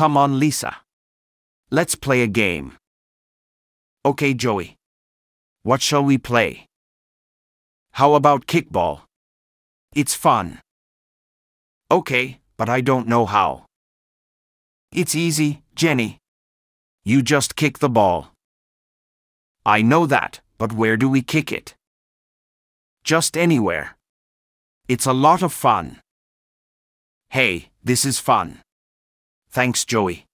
come on, Lisa. Let's play a game. Okay, Joey. What shall we play? How about kickball? It's fun. Okay, but I don't know how. It's easy, Jenny. You just kick the ball. I know that, but where do we kick it? Just anywhere. It's a lot of fun. Hey, this is fun. Thanks, Joey.